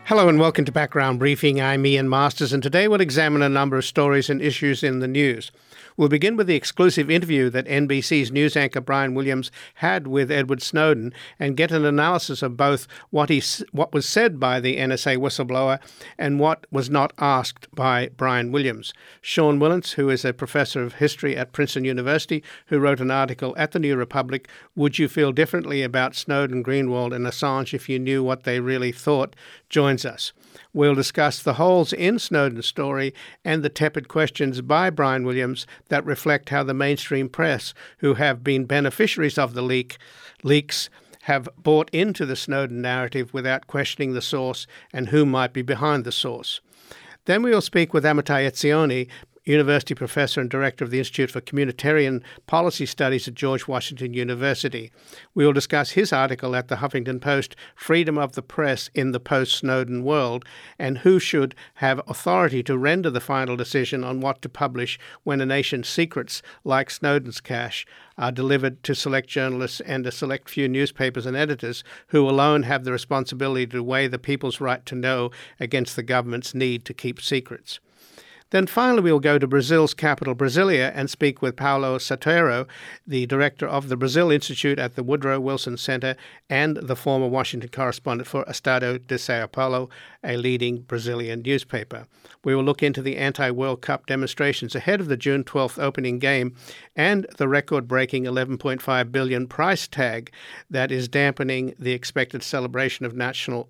Hello and welcome to Background Briefing. I'm Ian Masters, and today we'll examine a number of stories and issues in the news. We'll begin with the exclusive interview that NBC's news anchor Brian Williams had with Edward Snowden and get an analysis of both what was said by the NSA whistleblower and what was not asked by Brian Williams. Sean Wilentz, who is a professor of history at Princeton University, who wrote an article at the New Republic, "Would you feel differently about Snowden, Greenwald and Assange if you knew what they really thought?" joins us. We'll discuss the holes in Snowden's story and the tepid questions by Brian Williams that reflect how the mainstream press, who have been beneficiaries of the leaks, have bought into the Snowden narrative without questioning the source and who might be behind the source. Then we will speak with Amitai Etzioni, University Professor and Director of the Institute for Communitarian Policy Studies at George Washington University. We will discuss his article at the Huffington Post, Freedom of the Press in the Post-Snowden World, and who should have authority to render the final decision on what to publish when a nation's secrets, like Snowden's cache, are delivered to select journalists and a select few newspapers and editors who alone have the responsibility to weigh the people's right to know against the government's need to keep secrets. Then finally, we'll go to Brazil's capital, Brasilia, and speak with Paulo Soteiro, the director of the Brazil Institute at the Woodrow Wilson Center and the former Washington correspondent for Estado de Sao Paulo, a leading Brazilian newspaper. We will look into the anti-World Cup demonstrations ahead of the June 12th opening game and the record-breaking $11.5 billion price tag that is dampening the expected celebration of national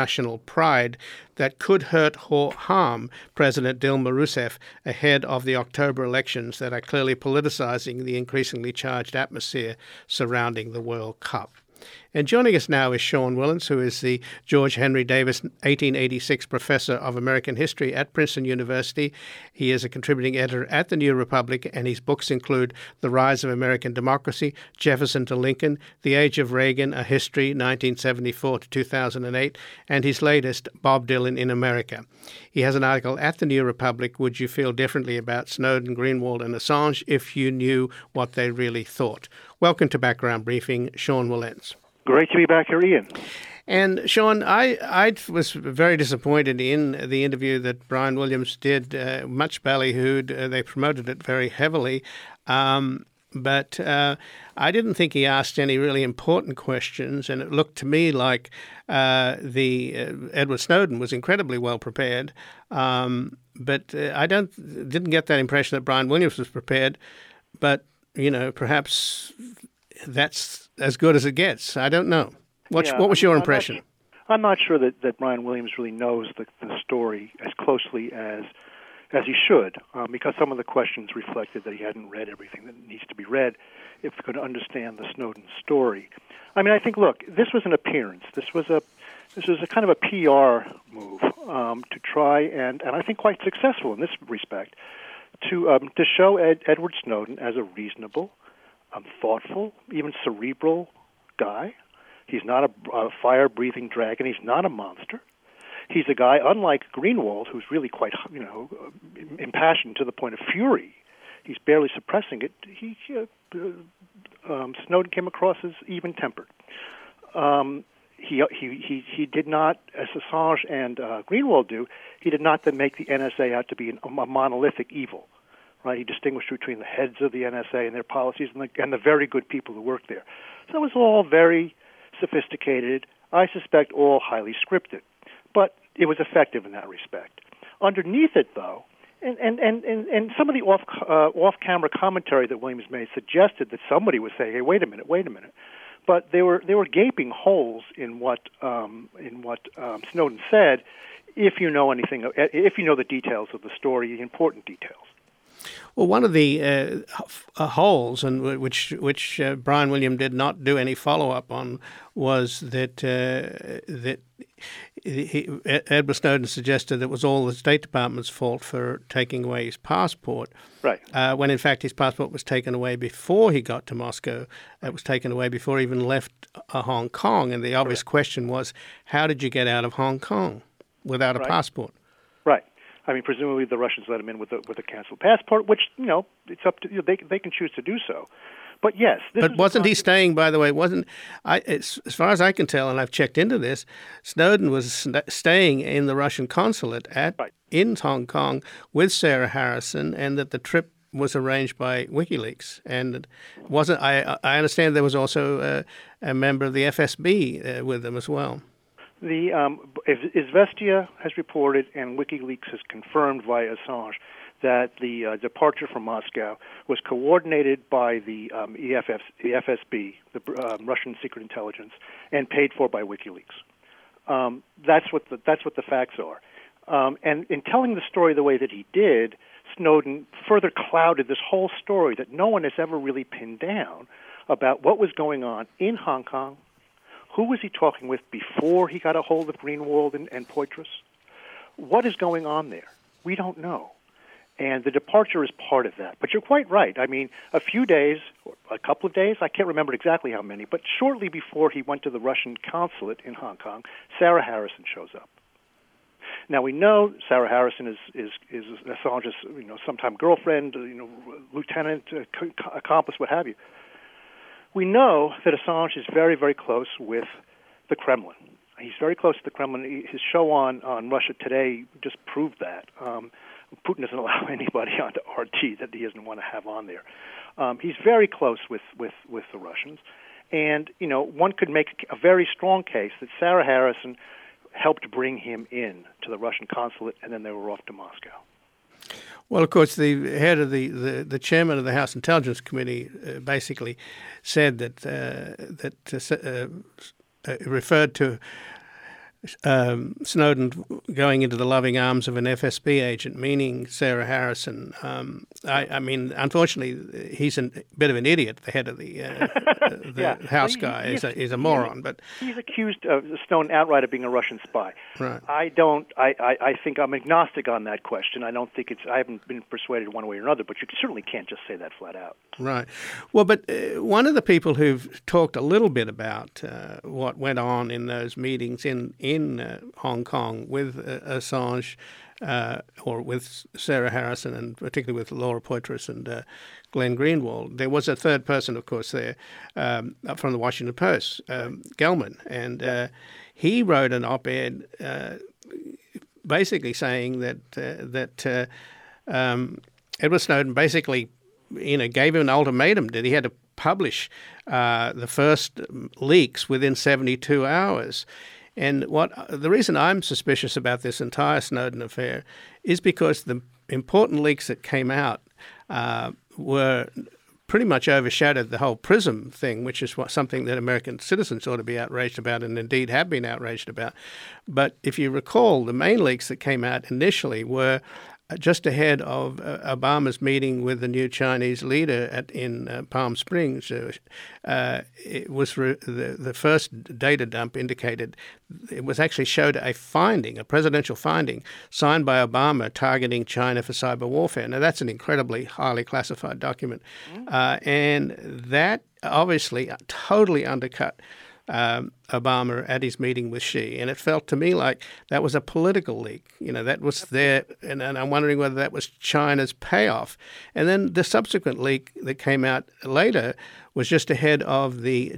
pride that could hurt or harm President Dilma Rousseff ahead of the October elections that are clearly politicizing the increasingly charged atmosphere surrounding the World Cup. And joining us now is Sean Wilentz, who is the George Henry Davis 1886 Professor of American History at Princeton University. He is a contributing editor at the New Republic, and his books include The Rise of American Democracy, Jefferson to Lincoln, The Age of Reagan, A History, 1974 to 2008, and his latest, Bob Dylan in America. He has an article at the New Republic, Would You Feel Differently About Snowden, Greenwald and Assange if you knew what they really thought? Welcome to Background Briefing, Sean Wilentz. Great to be back here, Ian. And Sean, I was very disappointed in the interview that Brian Williams did, much ballyhooed. They promoted it very heavily. But I didn't think he asked any really important questions, and it looked to me like Edward Snowden was incredibly well prepared. But I didn't get that impression that Brian Williams was prepared. But perhaps that's as good as it gets. I don't know. What was your impression? I'm not sure that Brian Williams really knows the story as closely as he should, because some of the questions reflected that he hadn't read everything that needs to be read if he could understand the Snowden story. I mean, I think, look, this was an appearance. This was a kind of a PR move to try and I think quite successful in this respect, to show Edward Snowden as a reasonable, thoughtful, even cerebral guy. He's not a fire-breathing dragon. He's not a monster. He's a guy, unlike Greenwald, who's really quite, impassioned to the point of fury. He's barely suppressing it. Snowden came across as even-tempered. He did not, as Assange and Greenwald do, he did not then make the NSA out to be a monolithic evil. Right? He distinguished between the heads of the NSA and their policies and the very good people who work there. So it was all very sophisticated, I suspect all highly scripted. But it was effective in that respect. Underneath it, though, and some of the off-camera commentary that Williams made suggested that somebody was saying, "Hey, wait a minute." But there were gaping holes in what Snowden said. If you know the details of the story, the important details. Well, one of the holes, and which Brian Williams did not do any follow-up on, was that Edward Snowden suggested it was all the State Department's fault for taking away his passport. Right. When in fact his passport was taken away before he got to Moscow. It was taken away before he even left Hong Kong. And the obvious question was, how did you get out of Hong Kong without a passport? Right. I mean, presumably the Russians let him in with a canceled passport, which, it's up to they can choose to do so. But yes, but wasn't he staying? By the way, as far as I can tell, and I've checked into this, Snowden was staying in the Russian consulate in Hong Kong with Sarah Harrison, and that the trip was arranged by WikiLeaks. And wasn't I understand there was also a member of the FSB with them as well. The Izvestia has reported, and WikiLeaks has confirmed via Assange, that the departure from Moscow was coordinated by the FSB, the Russian Secret Intelligence, and paid for by WikiLeaks. That's what the facts are. And in telling the story the way that he did, Snowden further clouded this whole story that no one has ever really pinned down about what was going on in Hong Kong. Who was he talking with before he got a hold of Greenwald and Poitras? What is going on there? We don't know. And the departure is part of that. But you're quite right. I mean, a few days, or a couple of days, I can't remember exactly how many, but shortly before he went to the Russian consulate in Hong Kong, Sarah Harrison shows up. Now, we know Sarah Harrison is Assange's, sometime girlfriend, lieutenant, accomplice, what have you. We know that Assange is very, very close with the Kremlin. He's very close to the Kremlin. His show on Russia Today just proved that. Putin doesn't allow anybody onto RT that he doesn't want to have on there. He's very close with the Russians. And, one could make a very strong case that Sarah Harrison helped bring him in to the Russian consulate, and then they were off to Moscow. Well, of course, the head of the chairman of the House Intelligence Committee basically said that referred to Snowden going into the loving arms of an FSB agent, meaning Sarah Harrison. I mean, unfortunately, he's a bit of an idiot, the head of the House guy. He's a moron. But he's accused of Snowden outright of being a Russian spy. Right. I think I'm agnostic on that question. I haven't been persuaded one way or another, but you certainly can't just say that flat out. Right. Well, but one of the people who've talked a little bit about what went on in those meetings in Hong Kong with Assange or with Sarah Harrison, and particularly with Laura Poitras and Glenn Greenwald. There was a third person, of course, there from the Washington Post, Gelman, and he wrote an op-ed basically saying that Edward Snowden basically gave him an ultimatum that he had to publish the first leaks within 72 hours. And the reason I'm suspicious about this entire Snowden affair is because the important leaks that came out were pretty much overshadowed the whole PRISM thing, which is something that American citizens ought to be outraged about and indeed have been outraged about. But if you recall, the main leaks that came out initially were just ahead of Obama's meeting with the new Chinese leader in Palm Springs. It was the first data dump indicated it was actually showed a presidential finding signed by Obama targeting China for cyber warfare. Now, that's an incredibly highly classified document. And that obviously totally undercut Obama at his meeting with Xi, and it felt to me like that was a political leak. That was there, and I'm wondering whether that was China's payoff. And then the subsequent leak that came out later was just ahead of the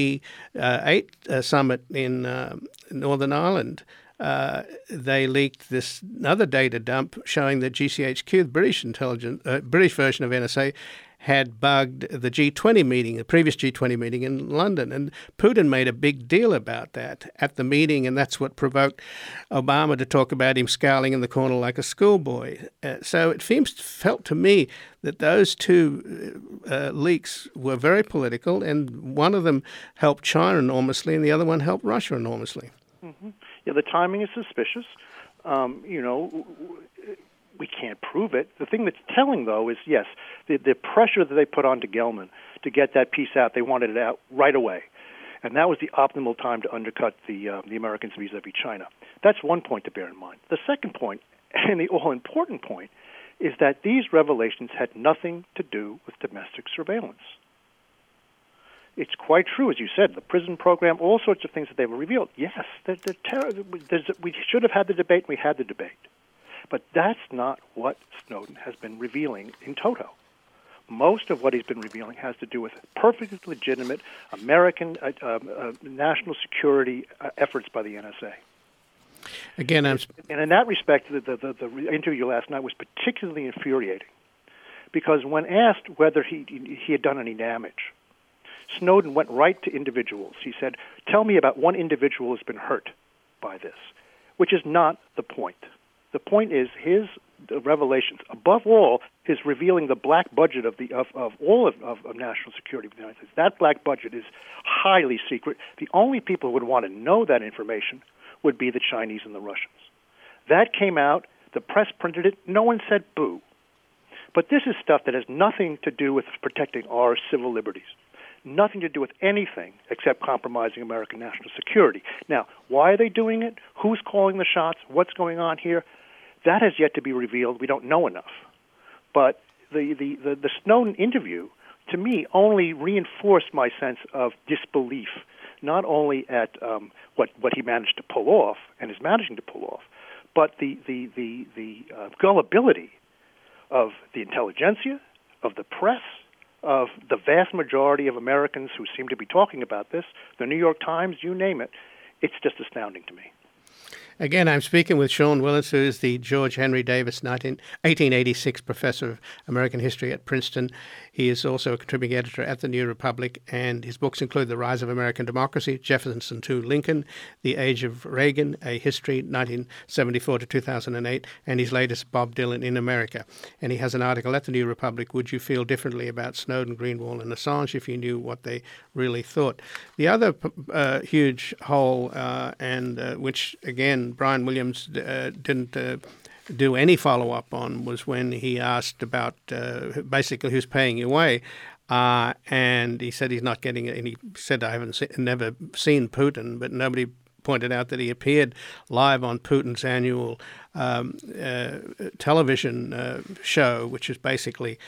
G8 summit in Northern Ireland. They leaked this another data dump showing that GCHQ, the British version of NSA, had bugged the G20 meeting, the previous G20 meeting in London. And Putin made a big deal about that at the meeting, and that's what provoked Obama to talk about him scowling in the corner like a schoolboy. So it felt to me that those two leaks were very political, and one of them helped China enormously, and the other one helped Russia enormously. Mm-hmm. Yeah, the timing is suspicious. We can't prove it. The thing that's telling, though, is, yes, the pressure that they put onto Gelman to get that piece out, they wanted it out right away. And that was the optimal time to undercut the Americans vis-a-vis China. That's one point to bear in mind. The second point, and the all-important point, is that these revelations had nothing to do with domestic surveillance. It's quite true, as you said, the PRISM program, all sorts of things that they were revealed. Yes, we should have had the debate, and we had the debate. But that's not what Snowden has been revealing in toto. Most of what he's been revealing has to do with perfectly legitimate American national security efforts by the NSA. Again, and in that respect, the interview last night was particularly infuriating, because when asked whether he had done any damage, Snowden went right to individuals. He said, "Tell me about one individual who's been hurt by this," which is not the point. The point is his revelations. Above all, his revealing the black budget of all of national security of the United States. That black budget is highly secret. The only people who would want to know that information would be the Chinese and the Russians. That came out. The press printed it. No one said boo. But this is stuff that has nothing to do with protecting our civil liberties. Nothing to do with anything except compromising American national security. Now, why are they doing it? Who's calling the shots? What's going on here? That has yet to be revealed. We don't know enough. But the Snowden interview, to me, only reinforced my sense of disbelief, not only at what he managed to pull off and is managing to pull off, but the gullibility of the intelligentsia, of the press, of the vast majority of Americans who seem to be talking about this, the New York Times, you name it. It's just astounding to me. Again, I'm speaking with Sean Wilentz, who is the George Henry Davis 1886 Professor of American History at Princeton. He is also a contributing editor at the New Republic, and his books include The Rise of American Democracy, Jefferson to Lincoln, The Age of Reagan, A History, 1974 to 2008, and his latest, Bob Dylan in America. And he has an article at the New Republic, Would You Feel Differently About Snowden, Greenwald, and Assange if you knew what they really thought? The other huge hole, which, again, Brian Williams didn't do any follow-up on, was when he asked about basically who's paying your way. And he said he's not getting it. And he said, I haven't never seen Putin, but nobody pointed out that he appeared live on Putin's annual television show, which is basically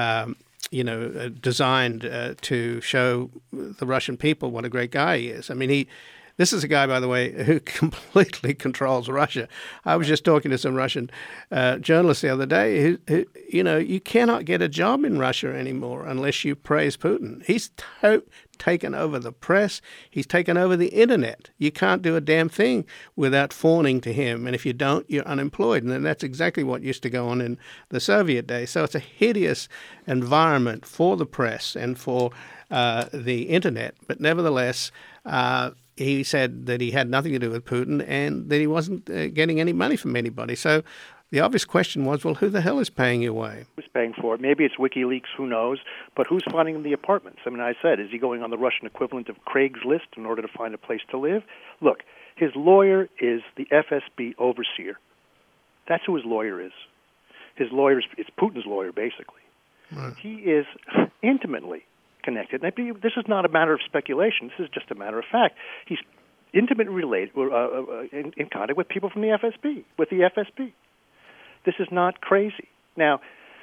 designed to show the Russian people what a great guy he is. I mean, this is a guy, by the way, who completely controls Russia. I was just talking to some Russian journalists the other day who, you cannot get a job in Russia anymore unless you praise Putin. He's taken over the press. He's taken over the internet. You can't do a damn thing without fawning to him. And if you don't, you're unemployed. And that's exactly what used to go on in the Soviet days. So it's a hideous environment for the press and for the internet. But nevertheless, he said that he had nothing to do with Putin and that he wasn't getting any money from anybody. So the obvious question was, well, who the hell is paying your way? Who's paying for it? Maybe it's WikiLeaks, who knows? But who's funding him the apartments? I mean, I said, is he going on the Russian equivalent of Craigslist in order to find a place to live? Look, his lawyer is the FSB overseer. That's who his lawyer is. His lawyer is Putin's lawyer, basically. Right. He is intimately connected. This is not a matter of speculation. This is just a matter of fact. He's intimately related, in contact with people from the FSB, with the FSB. This is not crazy. Now,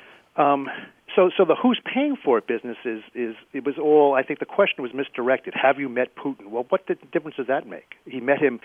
so the who's paying for it business is it was all. I think the question was misdirected. Have you met Putin? Well, what difference does that make? He met him,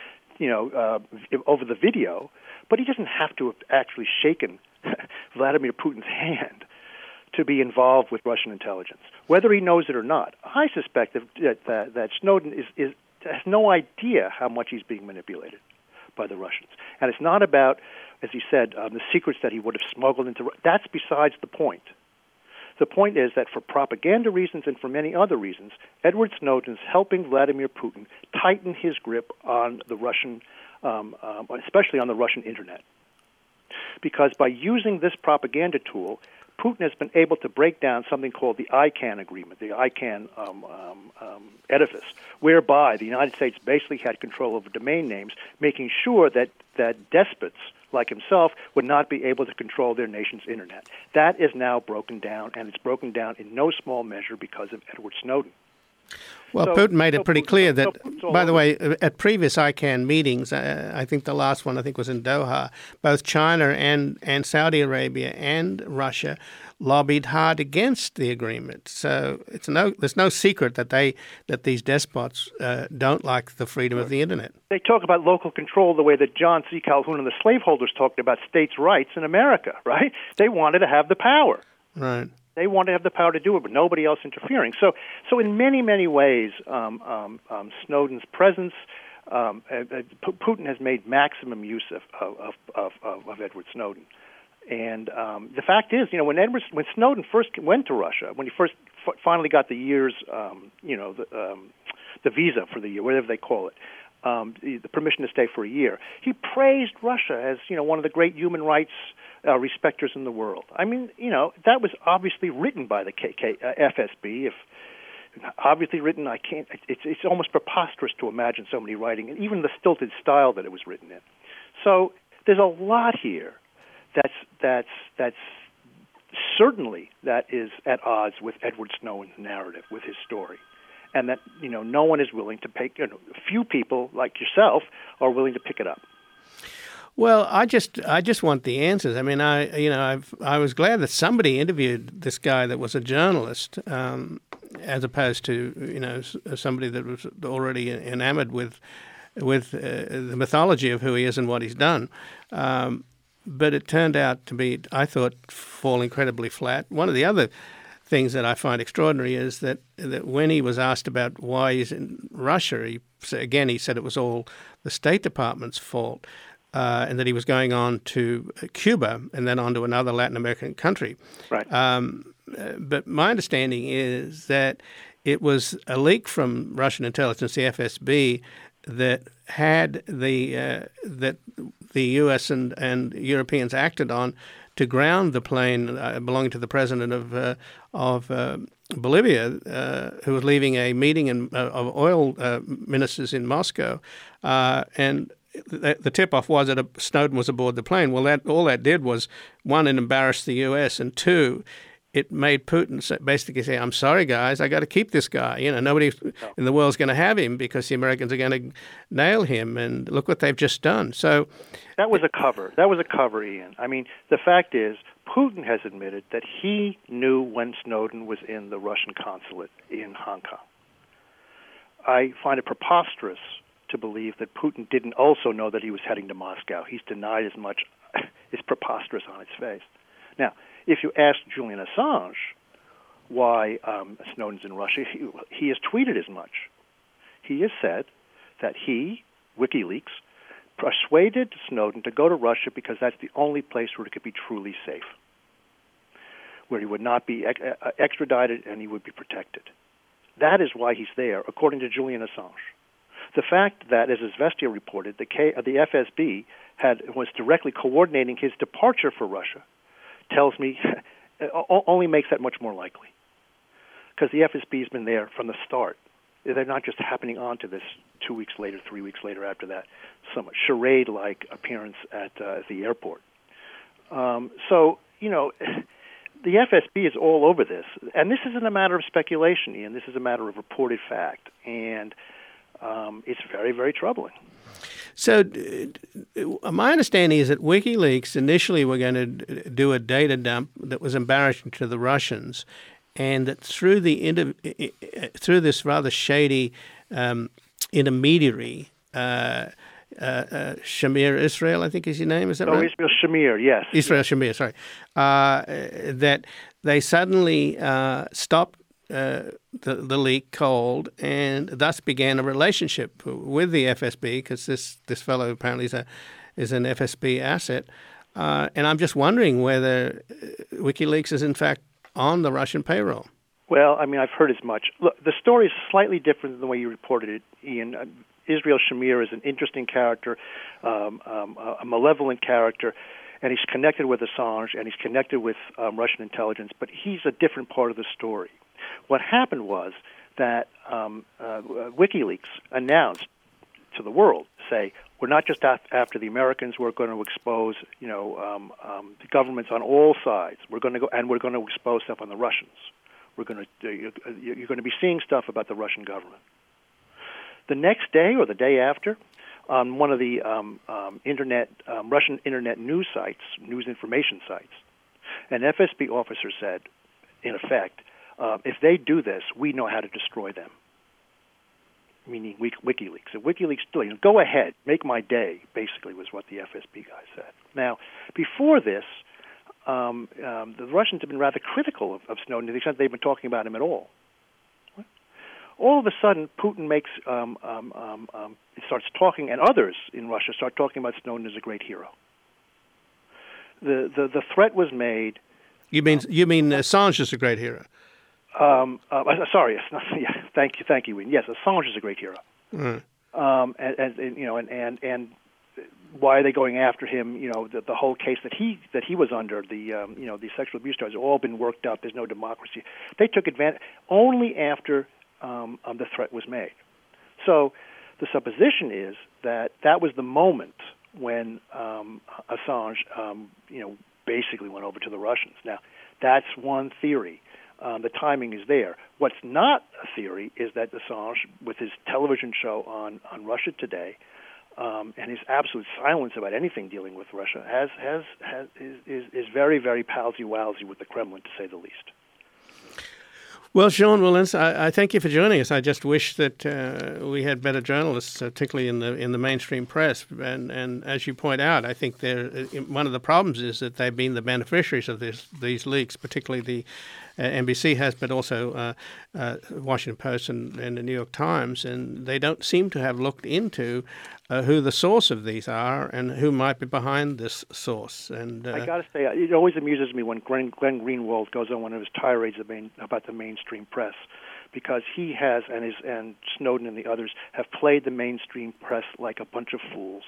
over the video, but he doesn't have to have actually shaken Vladimir Putin's hand to be involved with Russian intelligence, whether he knows it or not. I suspect that Snowden has no idea how much he's being manipulated by the Russians. And it's not about, as he said, the secrets that he would have smuggled into. That's besides the point. The point is that for propaganda reasons and for many other reasons, Edward Snowden is helping Vladimir Putin tighten his grip on the Russian, especially on the Russian internet. Because by using this propaganda tool, Putin has been able to break down something called the ICANN agreement, the ICANN edifice, whereby the United States basically had control over domain names, making sure that despots like himself would not be able to control their nation's internet. That is now broken down, and it's broken down in no small measure because of Edward Snowden. Well, So- Putin made it so pretty Putin- clear so that, Putin's all by the over way, at previous ICANN meetings, I think the last one was in Doha, both China and Saudi Arabia and Russia lobbied hard against the agreement. So there's no secret that these despots don't like the freedom of the internet. They talk about local control the way that John C. Calhoun and the slaveholders talked about states' rights in America, right? They wanted to have the power. Right. They wanted to have the power to do it, but nobody else interfering. So in many, many ways, Snowden's presence, Putin has made maximum use of Edward Snowden. And the fact is, when Snowden first went to Russia, when he first finally got the year's, the visa for the year, whatever they call it, the permission to stay for a year, he praised Russia as one of the great human rights respecters in the world. I mean, that was obviously written by the FSB. If obviously written, I can't. It's almost preposterous to imagine somebody writing it, even the stilted style that it was written in. So there's a lot here that's certainly that is at odds with Edward Snowden's narrative, with his story, and that no one is willing to pick. Few people like yourself are willing to pick it up. Well, I just want the answers. I mean, I was glad that somebody interviewed this guy that was a journalist, as opposed to somebody that was already enamored with the mythology of who he is and what he's done. But it turned out to be, I thought, fall incredibly flat. One of the other things that I find extraordinary is that when he was asked about why he's in Russia, he said it was all the State Department's fault. And that he was going on to Cuba and then on to another Latin American country. Right. But my understanding is that it was a leak from Russian intelligence, the FSB, that had that the U.S. and Europeans acted on to ground the plane belonging to the president of Bolivia, who was leaving a meeting of oil ministers in Moscow, and the tip-off was that Snowden was aboard the plane. Well, all that did was, one, it embarrassed the U.S., and two, it made Putin basically say, I'm sorry, guys, I got to keep this guy. Nobody in the world's going to have him because the Americans are going to nail him, and look what they've just done. So that was a cover. That was a cover, Ian. I mean, the fact is, Putin has admitted that he knew when Snowden was in the Russian consulate in Hong Kong. I find it preposterous to believe that Putin didn't also know that he was heading to Moscow. He's denied as much. It's preposterous on its face. Now, if you ask Julian Assange why Snowden's in Russia, he has tweeted as much. He has said that he, WikiLeaks, persuaded Snowden to go to Russia because that's the only place where it could be truly safe, where he would not be extradited and he would be protected. That is why he's there, according to Julian Assange. The fact that, as Izvestia reported, the FSB was directly coordinating his departure for Russia tells me only makes that much more likely. Because the FSB has been there from the start. They're not just happening onto this 2 weeks later, 3 weeks later after that, some charade-like appearance at the airport. So, the FSB is all over this. And this isn't a matter of speculation, Ian. This is a matter of reported fact. And it's very, very troubling. So my understanding is that WikiLeaks initially were going to do a data dump that was embarrassing to the Russians, and that through this rather shady intermediary, Shamir Israel, I think is your name, is that right? Israel Shamir, yes. Israel Shamir, sorry. That they suddenly stopped the leak cold, and thus began a relationship with the FSB, because this fellow apparently is an FSB asset. And I'm just wondering whether WikiLeaks is in fact on the Russian payroll. Well, I mean, I've heard as much. Look, the story is slightly different than the way you reported it, Ian. Israel Shamir is an interesting character, a malevolent character, and he's connected with Assange, and he's connected with Russian intelligence, but he's a different part of the story. What happened was that WikiLeaks announced to the world, say, we're not just after the Americans. We're going to expose, the governments on all sides. We're going to expose stuff on the Russians. you're going to be seeing stuff about the Russian government. The next day or the day after, on one of the Russian internet news sites, news information sites, an FSB officer said, in effect, if they do this, we know how to destroy them. Meaning WikiLeaks. If WikiLeaks, go ahead, make my day, basically was what the FSB guy said. Now, before this, the Russians have been rather critical of Snowden to the extent they've been talking about him at all. All of a sudden, Putin starts talking, and others in Russia start talking about Snowden as a great hero. The threat was made. You mean Assange is a great hero? Sorry, yeah, thank you. Yes, Assange is a great hero. And why are they going after him? The whole case that he was under, the sexual abuse charges, all been worked out. There's no democracy. They took advantage only after the threat was made. So the supposition is that was the moment when Assange, basically went over to the Russians. Now, that's one theory. The timing is there. What's not a theory is that Assange, with his television show on Russia Today, and his absolute silence about anything dealing with Russia, is very, very palsy-walsy with the Kremlin, to say the least. Well, Sean Wilentz, I thank you for joining us. I just wish that we had better journalists, particularly in the mainstream press. And as you point out, I think one of the problems is that they've been the beneficiaries of these leaks, particularly the NBC has, but also Washington Post and the New York Times, and they don't seem to have looked into who the source of these are and who might be behind this source. And I got to say, it always amuses me when Glenn Greenwald goes on one of his tirades about the mainstream press, because he has and Snowden and the others have played the mainstream press like a bunch of fools,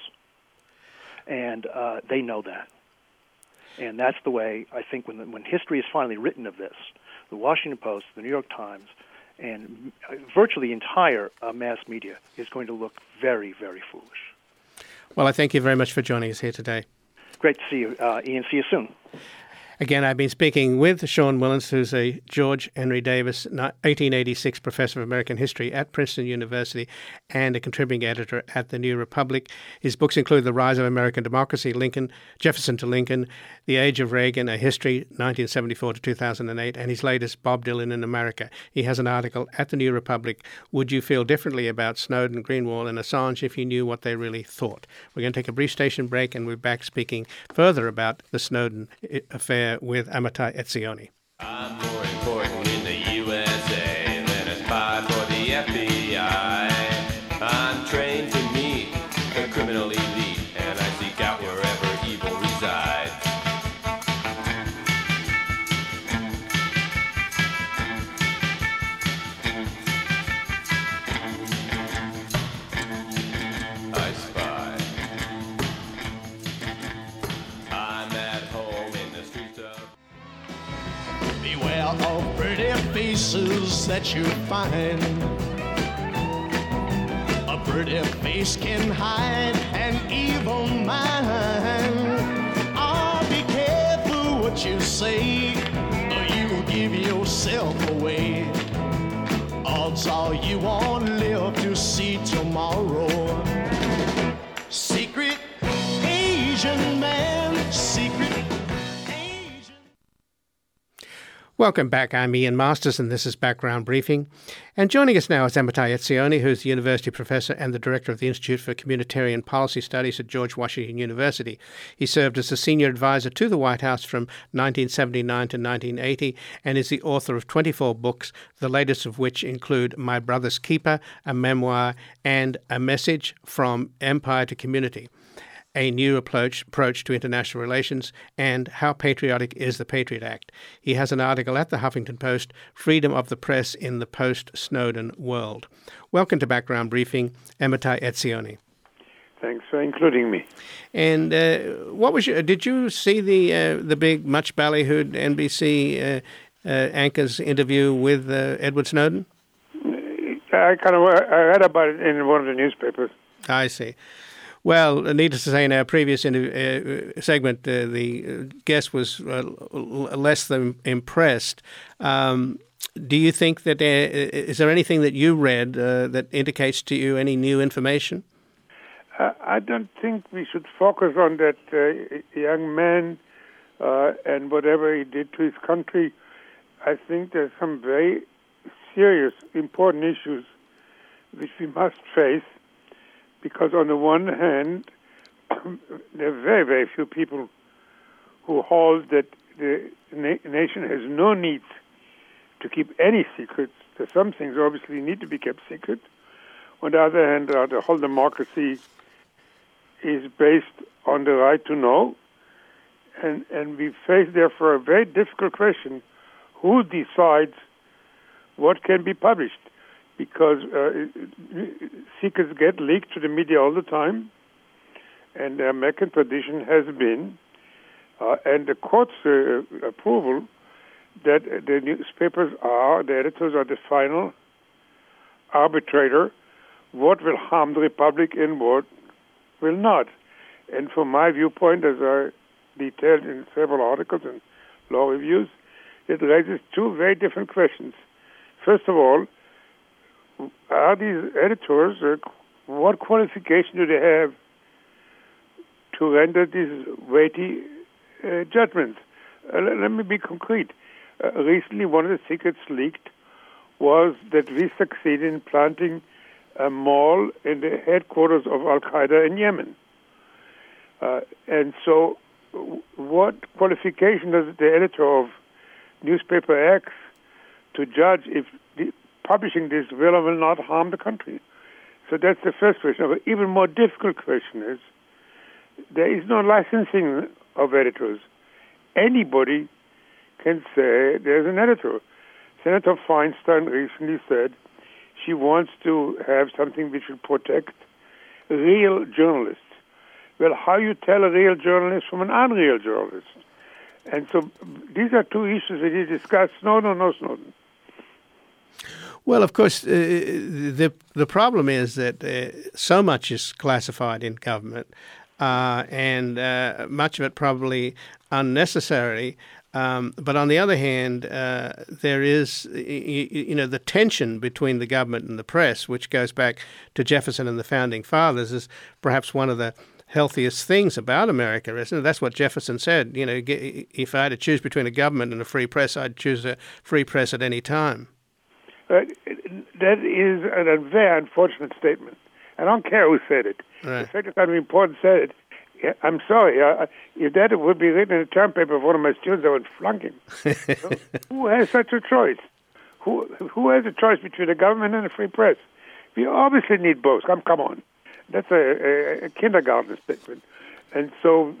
and they know that. And that's the way, I think, when history is finally written of this, the Washington Post, the New York Times, and virtually the entire mass media is going to look very, very foolish. Well, I thank you very much for joining us here today. Great to see you, Ian. See you soon. Again, I've been speaking with Sean Wilentz, who's a George Henry Davis 1886 Professor of American History at Princeton University and a contributing editor at The New Republic. His books include The Rise of American Democracy, Jefferson to Lincoln, The Age of Reagan, A History, 1974 to 2008, and his latest, Bob Dylan in America. He has an article at The New Republic, Would You Feel Differently About Snowden, Greenwald, and Assange if you knew what they really thought? We're going to take a brief station break, and we're back speaking further about the Snowden affair with Amitai Etzioni. I'm more important in the USA than a spy for the FBI. I'm trained to meet the criminal elite, and I seek out wherever evil resides. I spy. I'm at home in the streets of... Beware of pretty faces that you find. A pretty face can hide an evil mind. Oh, be careful what you say, or you will give yourself away. Odds are you won't live to see tomorrow. Secret Asian man, secret Asian. Welcome back. I'm Ian Masters, and this is Background Briefing. And joining us now is Amitai Etzioni, who's the university professor and the director of the Institute for Communitarian Policy Studies at George Washington University. He served as a senior advisor to the White House from 1979 to 1980 and is the author of 24 books, the latest of which include My Brother's Keeper, a memoir, and A Message from Empire to Community, A New Approach to International Relations, and How Patriotic is the Patriot Act. He has an article at the Huffington Post, Freedom of the Press in the Post-Snowden World. Welcome to Background Briefing, Amitai Etzioni. Thanks for including me. And did you see the big, much ballyhooed NBC anchor's interview with Edward Snowden? I read about it in one of the newspapers. I see. Well, needless to say, in our previous segment, the guest was less than impressed. Do you think that is there anything that you read that indicates to you any new information? I don't think we should focus on that young man and whatever he did to his country. I think there's some very serious, important issues which we must face, because on the one hand, there are very, very few people who hold that the nation has no need to keep any secrets. There's some things obviously need to be kept secret. On the other hand, the whole democracy is based on the right to know, and we face therefore a very difficult question: who decides what can be published? Because secrets get leaked to the media all the time, and the American tradition has been, and the court's approval, that the newspapers the editors are the final arbitrator, what will harm the Republic and what will not. And from my viewpoint, as I detailed in several articles and law reviews, it raises two very different questions. First of all, are these editors, what qualification do they have to render these weighty judgments? Let me be concrete. Recently, one of the secrets leaked was that we succeeded in planting a mall in the headquarters of Al-Qaeda in Yemen. And so what qualification does the editor of newspaper X to judge if publishing this will or will not harm the country? So that's the first question. An even more difficult question is, there is no licensing of editors. Anybody can say there's an editor. Senator Feinstein recently said she wants to have something which will protect real journalists. Well, how you tell a real journalist from an unreal journalist? And so these are two issues that he discussed. Snowden or no Snowden. Well, of course, the problem is that so much is classified in government, and much of it probably unnecessary. But on the other hand, there is, the tension between the government and the press, which goes back to Jefferson and the Founding Fathers, is perhaps one of the healthiest things about America, isn't it? That's what Jefferson said. If I had to choose between a government and a free press, I'd choose a free press at any time. That is a very unfortunate statement. I don't care who said it. Right. The Secretary of Important said it. I'm sorry. If that would be written in a term paper of one of my students, I would flunk him. So, who has such a choice? Who has a choice between a government and a free press? We obviously need both. Come on. That's a kindergarten statement. And so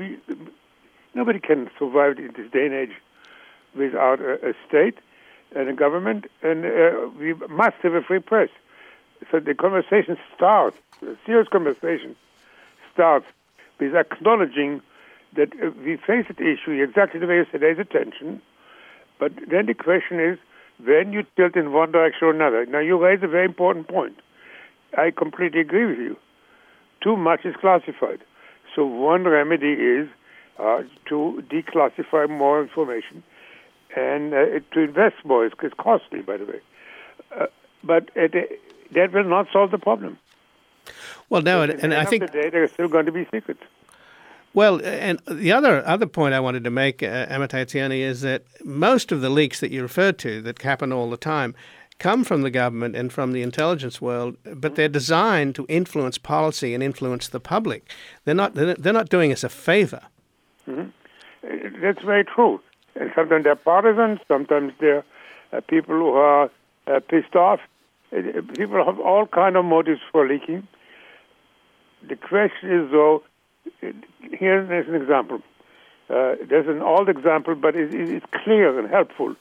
nobody can survive in this day and age without a state and a government, and we must have a free press. So the conversation starts, a serious conversation starts with acknowledging that we face the issue exactly the way you said, there's a tension, but then the question is, when you tilt in one direction or another. Now, you raise a very important point. I completely agree with you. Too much is classified. So one remedy is to declassify more information and to invest more. It's costly, by the way. But that will not solve the problem. Well, no, and I think at the end of the day, there are still going to be secrets. Well, and the other point I wanted to make, Amitai Etzioni, is that most of the leaks that you referred to that happen all the time come from the government and from the intelligence world, but they're designed to influence policy and influence the public. They're not doing us a favor. Mm-hmm. That's very true. And sometimes they're partisan. Sometimes they're people who are pissed off. People have all kind of motives for leaking. The question is, though, here's an example. There's an old example, but it's clear and helpful.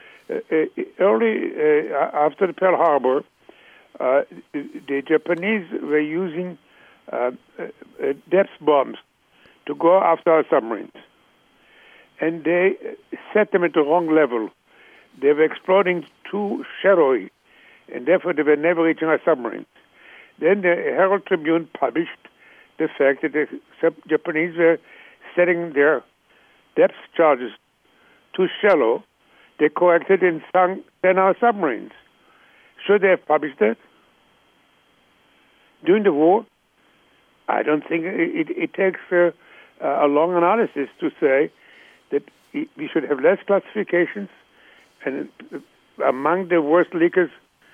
Early after the Pearl Harbor, the Japanese were using depth bombs to go after our submarines. And they set them at the wrong level. They were exploding too shallowly, and therefore they were never reaching our submarines. Then the Herald Tribune published the fact that the Japanese were setting their depth charges too shallow, they corrected and sunk 10-hour submarines. Should they have published that? During the war, I don't think it takes a long analysis to say that we should have less classifications, and among the worst leakers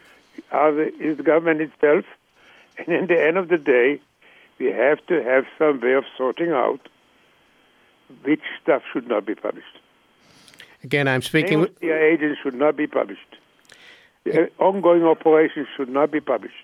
is the government itself. And in the end of the day, we have to have some way of sorting out which stuff should not be published. Again, I'm speaking with... The agents should not be published. The ongoing operations should not be published.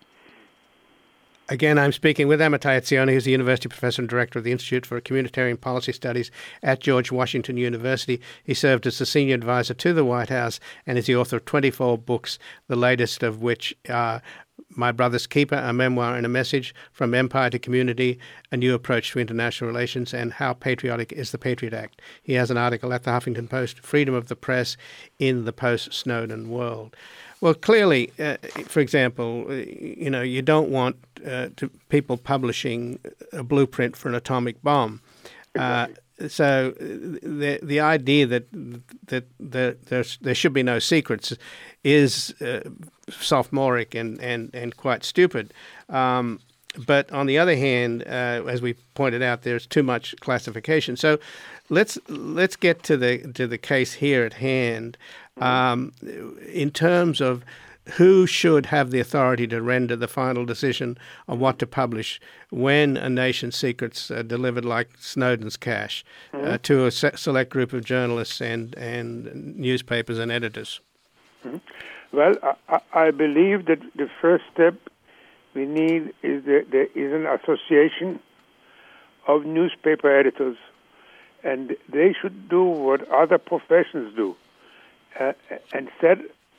Again, I'm speaking with Amitai Etzioni, who's the University Professor and Director of the Institute for Communitarian Policy Studies at George Washington University. He served as the Senior Advisor to the White House and is the author of 24 books, the latest of which are My Brother's Keeper, A Memoir and a Message, From Empire to Community, A New Approach to International Relations, and How Patriotic is the Patriot Act. He has an article at the Huffington Post, Freedom of the Press in the Post-Snowden World. Well, clearly, for example, you don't want people publishing a blueprint for an atomic bomb. So the idea that there should be no secrets is sophomoric and quite stupid. But on the other hand, as we pointed out, there's too much classification. So let's get to the case here at hand. In terms of who should have the authority to render the final decision on what to publish when a nation's secrets are delivered like Snowden's cache to a select group of journalists and newspapers and editors? Well, I believe that the first step we need is there is an association of newspaper editors, and they should do what other professions do and set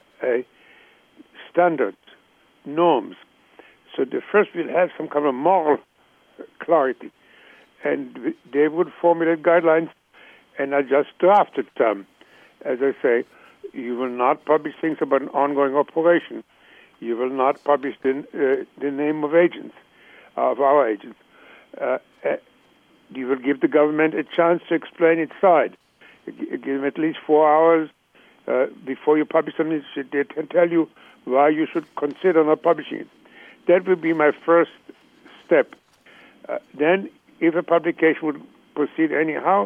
standards, norms. So the first will have some kind of moral clarity, and they would formulate guidelines, and I just drafted some. As I say, you will not publish things about an ongoing operation. You will not publish the name of agents, of our agents. You will give the government a chance to explain its side. Give them at least 4 hours before you publish something. They can tell you why you should consider not publishing it. That would be my first step. Then, if a publication would proceed anyhow,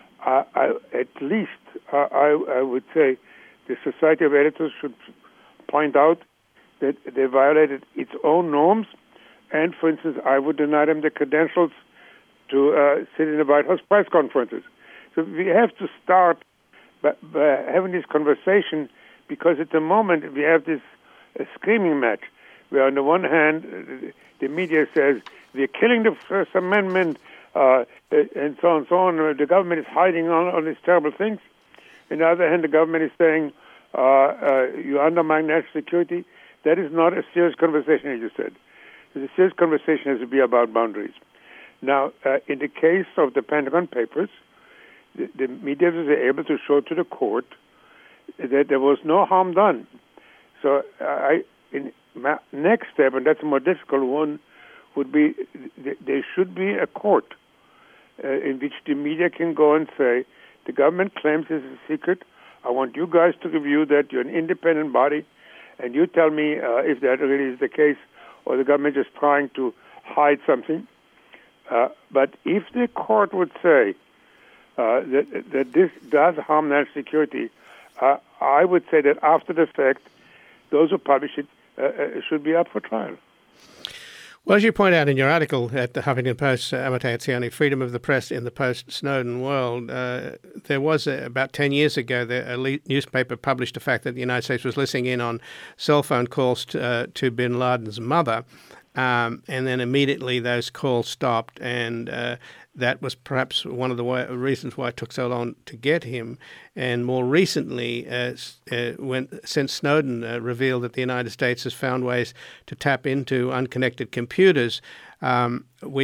at least I would say the Society of Editors should point out that they violated its own norms, and, for instance, I would deny them the credentials to sit in the White House press conferences. So we have to start by having this conversation, because at the moment we have this screaming match, where on the one hand the media says we're killing the First Amendment and so on and so on. The government is hiding on these terrible things. On the other hand, the government is saying you undermine national security. That is not a serious conversation, as you said. The serious conversation has to be about boundaries. Now, in the case of the Pentagon Papers, the media was able to show to the court that there was no harm done. So in my next step, and that's a more difficult one, would be there should be a court in which the media can go and say, the government claims this is a secret. I want you guys to review that. You're an independent body, and you tell me if that really is the case, or the government is trying to hide something. But if the court would say that this does harm national security, I would say that after the fact, those who publish it should be up for trial. Well, as you point out in your article at the Huffington Post, Amitai Etzioni, Freedom of the Press in the Post-Snowden World, there was, about 10 years ago, a newspaper published the fact that the United States was listening in on cell phone calls to bin Laden's mother, and then immediately those calls stopped, and that was perhaps one of the reasons why it took so long to get him. And more recently, since Snowden revealed that the United States has found ways to tap into unconnected computers, a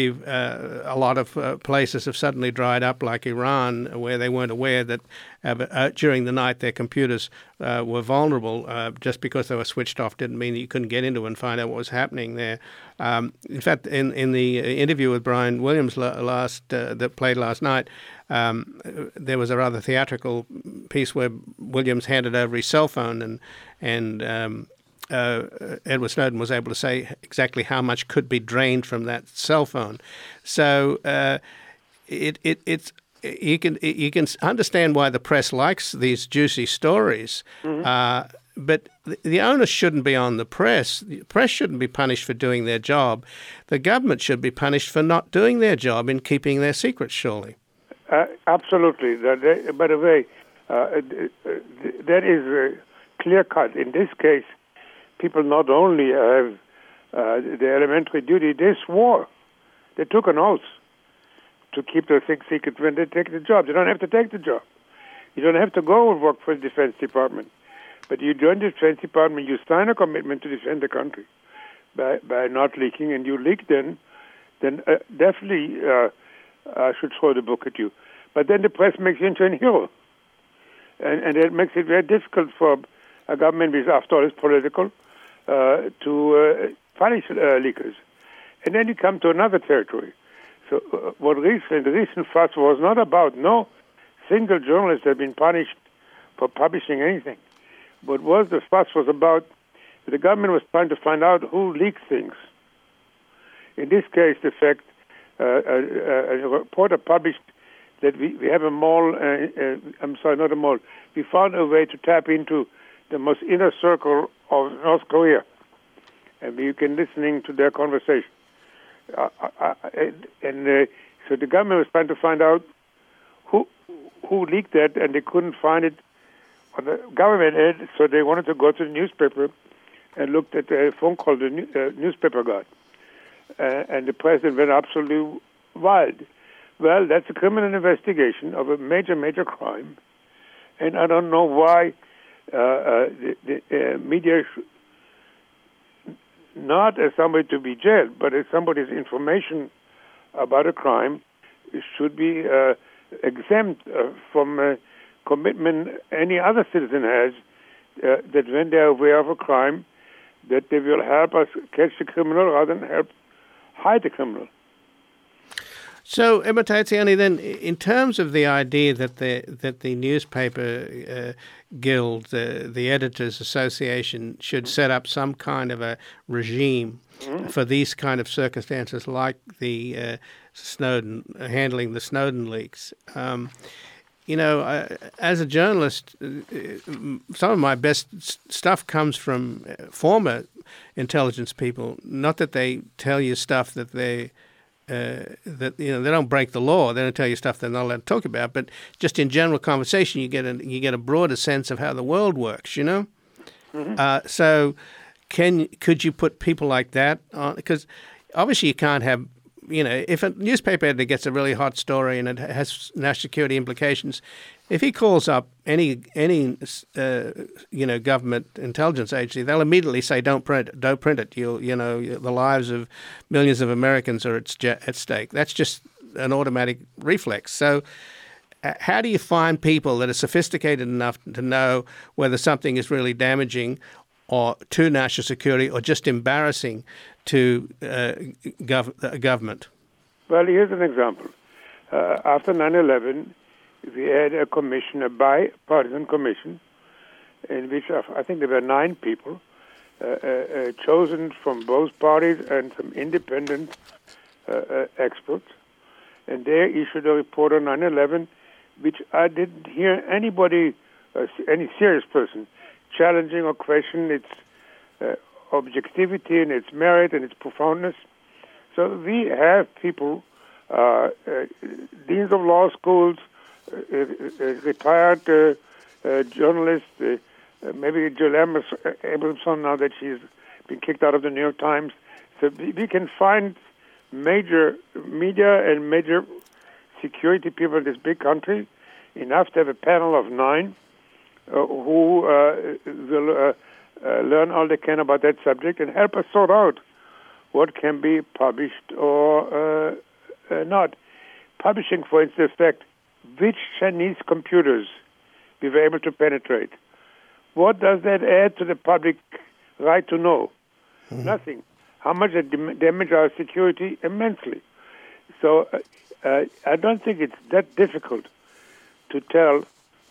lot of places have suddenly dried up, like Iran, where they weren't aware that during the night their computers were vulnerable. Just because they were switched off didn't mean that you couldn't get into and find out what was happening there. In fact, in the interview with Brian Williams that played last night, there was a rather theatrical piece where Williams handed over his cell phone, and Edward Snowden was able to say exactly how much could be drained from that cell phone. So it's you can understand why the press likes these juicy stories. Mm-hmm. But the onus shouldn't be on the press. The press shouldn't be punished for doing their job. The government should be punished for not doing their job in keeping their secrets, surely. Absolutely. By the way, that is clear-cut. In this case, people not only have the elementary duty, they swore. They took an oath to keep their things secret when they take the job. They don't have to take the job. You don't have to go and work for the Defense Department. But you join the Defense Department, you sign a commitment to defend the country by not leaking, and you leak then definitely I should throw the book at you. But then the press makes you into a hero. And that makes it very difficult for a government, which after all is political, to punish leakers. And then you come to another territory. So the recent fuss was not about no single journalist had been punished for publishing anything. But the fuss was about the government was trying to find out who leaked things. In this case, the fact a reporter published that we have a mole, not a mole. We found a way to tap into the most inner circle of North Korea. And you can listening to their conversation. So the government was trying to find out who leaked that, and they couldn't find it on the government end, so they wanted to go to the newspaper and looked at a phone call the newspaper got. And the president went absolutely wild. Well, that's a criminal investigation of a major, major crime. And I don't know why the media not as somebody to be jailed, but as somebody's information about a crime should be exempt from commitment any other citizen has, that when they are aware of a crime, that they will help us catch the criminal rather than help hide the criminal. So, Edward Tatiani, then, in terms of the idea that the newspaper guild, the Editors Association, should set up some kind of a regime for these kind of circumstances, like the handling the Snowden leaks. As a journalist, some of my best stuff comes from former intelligence people. Not that they tell you stuff that they don't break the law. They don't tell you stuff they're not allowed to talk about. But just in general conversation, you get a broader sense of how the world works. Mm-hmm. So, could you put people like that on? Because obviously you can't have. If a newspaper editor gets a really hot story and it has national security implications, if he calls up any government intelligence agency, they'll immediately say, "Don't print it. Don't print it. The lives of millions of Americans are at stake." That's just an automatic reflex. So, how do you find people that are sophisticated enough to know whether something is really damaging or to national security or just embarrassing to government? Well, here's an example. After 9/11, we had a commission, a bipartisan commission, in which I think there were 9 people chosen from both parties and some independent experts. And they issued a report on 9/11, which I didn't hear anybody, any serious person, challenging or question its objectivity and its merit and its profoundness. So we have people, deans of law schools, retired journalists, maybe Jill Abramson, now that she's been kicked out of the New York Times. So we can find major media and major security people in this big country, enough to have a panel of 9 who will learn all they can about that subject and help us sort out what can be published or not. Publishing, for instance, the fact which Chinese computers we were able to penetrate. What does that add to the public right to know? Mm-hmm. Nothing. how much it damaged our security immensely. So I don't think it's that difficult to tell,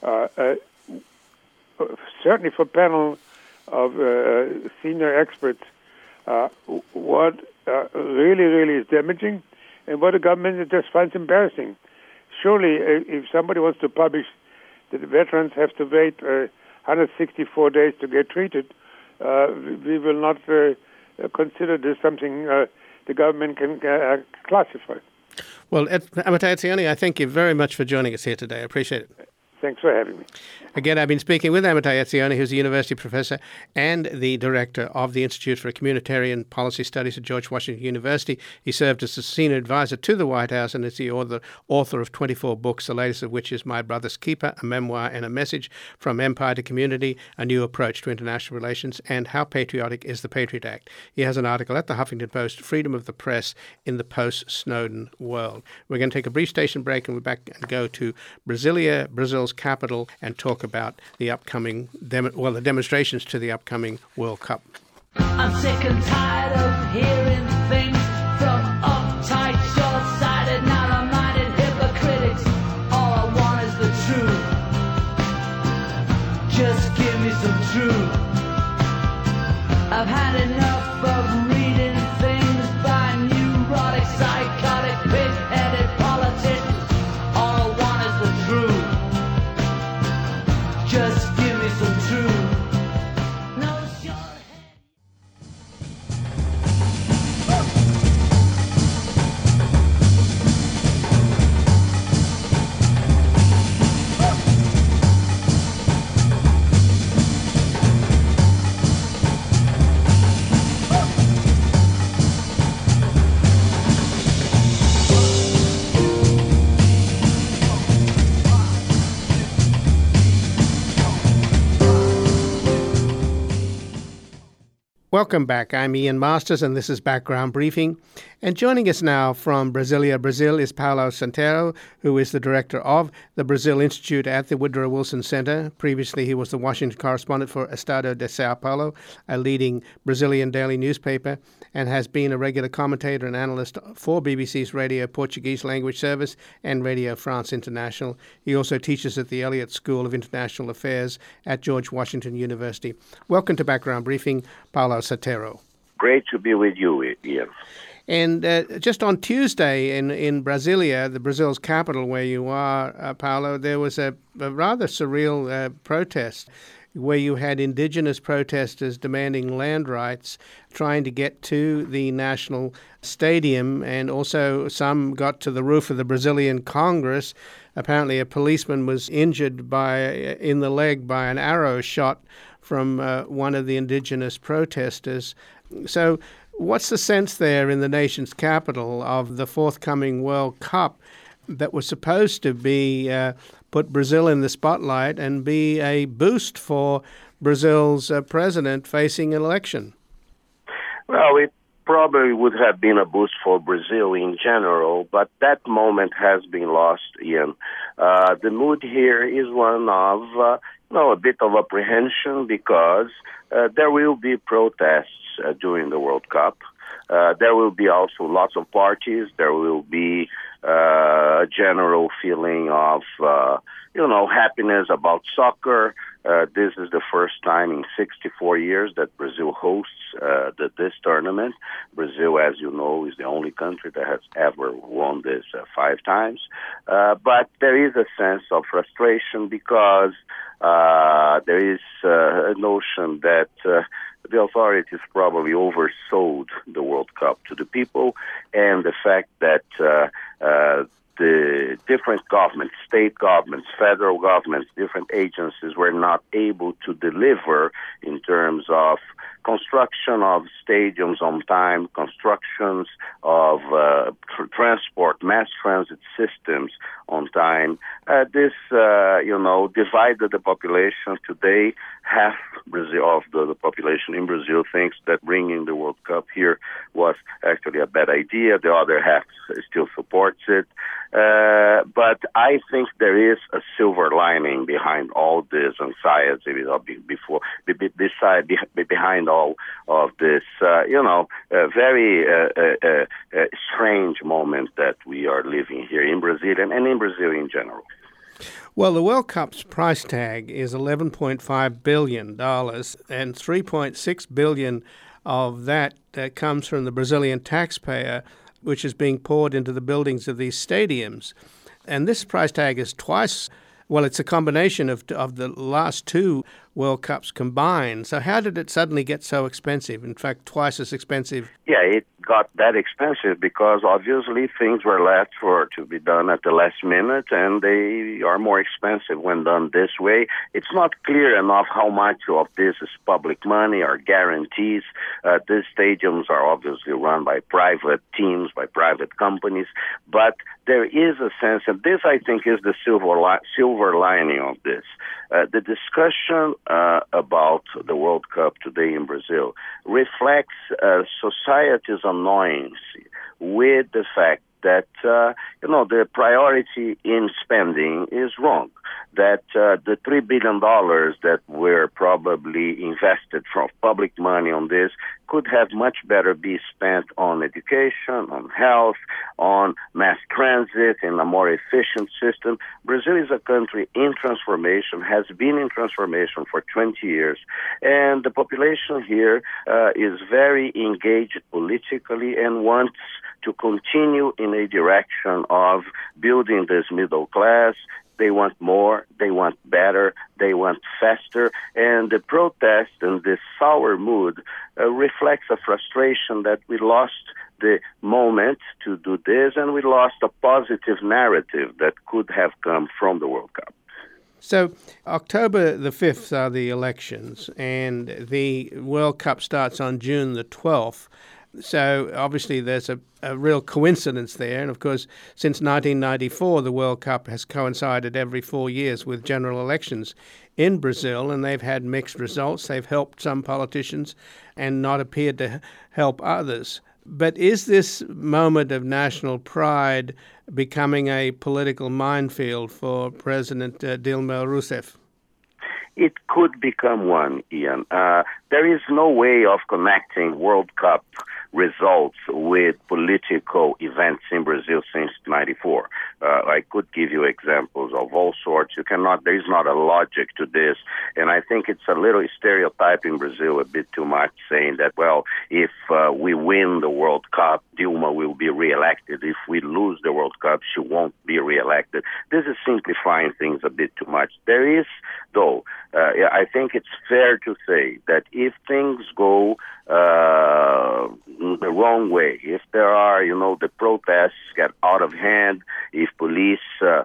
certainly for a panel of senior experts, what really is damaging and what the government just finds embarrassing. Surely, if somebody wants to publish that the veterans have to wait 164 days to get treated, we will not consider this something the government can classify. Well, Amitai Etzioni, I thank you very much for joining us here today. I appreciate it. Thanks for having me. Again, I've been speaking with Amitai Etzioni, who's a university professor and the director of the Institute for Communitarian Policy Studies at George Washington University. He served as a senior advisor to the White House and is the author of 24 books, the latest of which is My Brother's Keeper, a memoir and a message from empire to community, a new approach to international relations, and How Patriotic is the Patriot Act. He has an article at the Huffington Post, Freedom of the Press in the Post-Snowden World. We're going to take a brief station break and we're back and go to Brasilia, Brazil's capital, and talk about the upcoming, the demonstrations to the upcoming World Cup. I'm sick and tired of hearing things from uptight, short-sighted, narrow-minded hypocritics. All I want is the truth. Just give me some truth. I've had enough of reading things by neurotic, psychotic, pig-headed politicians. All I want is the truth. Just give me some truth. Nose your head. Welcome back. I'm Ian Masters, and this is Background Briefing. And joining us now from Brasilia, Brazil, is Paulo Santero, who is the director of the Brazil Institute at the Woodrow Wilson Center. Previously, he was the Washington correspondent for Estado de Sao Paulo, a leading Brazilian daily newspaper, and has been a regular commentator and analyst for BBC's Radio Portuguese Language Service and Radio France International. He also teaches at the Elliott School of International Affairs at George Washington University. Welcome to Background Briefing, Paulo Santero. Great to be with you, Ian. And just on Tuesday in Brasilia, the Brazil's capital where you are, Paulo, there was a rather surreal protest where you had indigenous protesters demanding land rights, trying to get to the national stadium, and also some got to the roof of the Brazilian Congress. Apparently a policeman was injured in the leg by an arrow shot from one of the indigenous protesters. So what's the sense there in the nation's capital of the forthcoming World Cup that was supposed to be put Brazil in the spotlight and be a boost for Brazil's president facing an election? Well, it probably would have been a boost for Brazil in general, but that moment has been lost, Ian. The mood here is one of a bit of apprehension because there will be protests during the World Cup. There will be also lots of parties. There will be a general feeling of, happiness about soccer. This is the first time in 64 years that Brazil hosts this tournament. Brazil, as you know, is the only country that has ever won this 5 times. But there is a sense of frustration because there is a notion that the authorities probably oversold the World Cup to the people, and the fact that the different governments, state governments, federal governments, different agencies were not able to deliver in terms of construction of stadiums on time, constructions of transport, mass transit systems on time. This, divided the population. Today half Brazil of the population in Brazil thinks that bringing the World Cup here was actually a bad idea. The other half still supports it. But I think there is a silver lining behind all this anxiety, behind all of this, very strange moment that we are living here in Brazil and in Brazil in general. Well, the World Cup's price tag is $11.5 billion, and $3.6 billion of that comes from the Brazilian taxpayer, which is being poured into the buildings of these stadiums. And this price tag is twice, well, it's a combination of the last two World Cups combined. So how did it suddenly get so expensive? In fact, twice as expensive. Yeah, it got that expensive because obviously things were left to be done at the last minute, and they are more expensive when done this way. It's not clear enough how much of this is public money or guarantees. These stadiums are obviously run by private teams, by private companies, but there is a sense, and this I think is the silver lining of this. The discussion about the World Cup today in Brazil reflects society's annoyance with the fact that, the priority in spending is wrong, that the $3 billion that were probably invested from public money on this could have much better be spent on education, on health, on mass transit, in a more efficient system. Brazil is a country in transformation, has been in transformation for 20 years, and the population here is very engaged politically and wants to continue in a direction of building this middle class. They want more, they want better, they want faster, and the protest and this sour mood reflects a frustration that we lost the moment to do this, and we lost a positive narrative that could have come from the World Cup. So October the 5th are the elections, and the World Cup starts on June the 12th. So obviously there's a real coincidence there. And of course, since 1994, the World Cup has coincided every 4 years with general elections in Brazil, and they've had mixed results. They've helped some politicians and not appeared to help others. But is this moment of national pride becoming a political minefield for President Dilma Rousseff? It could become one, Ian. There is no way of connecting World Cup results with political events in Brazil since '94. I could give you examples of all sorts. There is not a logic to this. And I think it's a little stereotyping Brazil a bit too much, saying that, well, if we win the World Cup, Dilma will be reelected. If we lose the World Cup, she won't be reelected. This is simplifying things a bit too much. There is, though, I think it's fair to say that if things go the wrong way, if there are, the protests get out of hand, if police